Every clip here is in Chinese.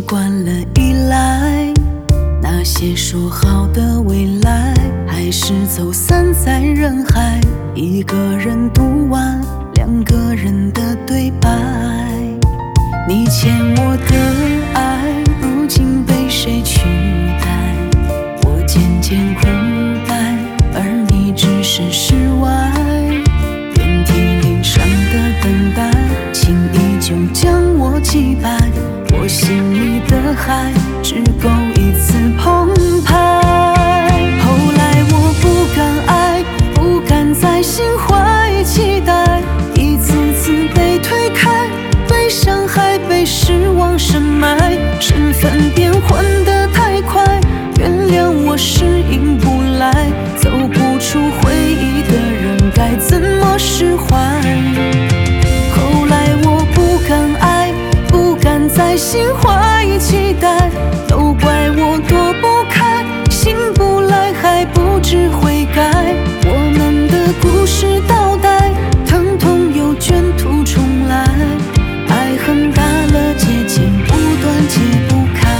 惯了依赖，那些说好的未来，还是走散在人海。一个人读完两个人的对白，你欠我的爱，如今被谁取代？我渐渐孤单，而你只是世外。遍体鳞伤的等待，轻易就将我击败。我心里的海，只够一次澎湃。后来我不敢爱，不敢再心怀期待，一次次被推开，被伤害，被失望深埋。身份变换得太快，原谅我适应不来，走不出回忆的人该怎么释怀？后来我不敢爱，不敢再心怀期待，都怪我躲不开，醒不来，还不知悔改。我们的故事倒带，疼痛又卷土重来，爱恨大了结，剪不断，解不开。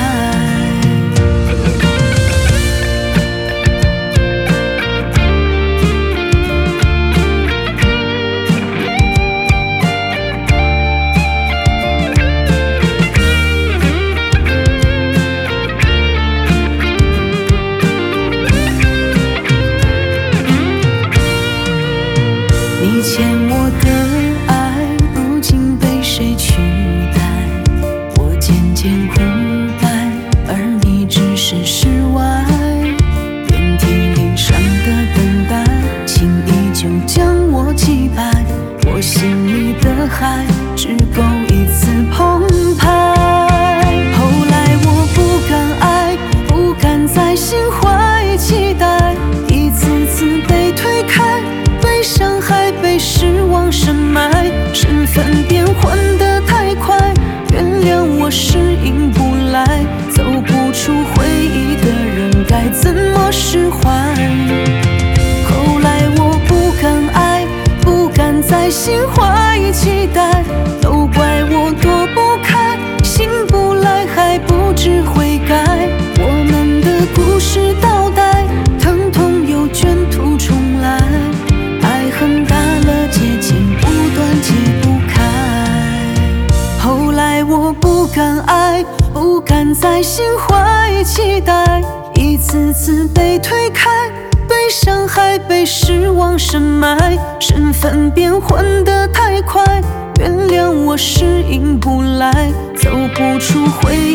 你欠我的爱，如今被谁取代？我渐渐孤单，而你只是世外。遍体鳞伤的等待，轻易就将我击败。我心里的海，只够一次澎湃。后来我不敢爱，不敢再心怀期待，一次次被推开，被伤害，被失望深埋。身份变换得太快，原谅我适应不来，走不出回忆的人该怎么释怀？后来我不敢爱，不敢再心怀期待，都怪我躲不开，醒不来，还不知悔改。我们的故事倒带，疼痛又卷土重来，爱恨大了结，剪不断，解不开。后来我不敢爱，不敢再心怀期待，一次次被推开，被伤害，被失望深埋。身份变换得太快，原谅我适应不来，走不出回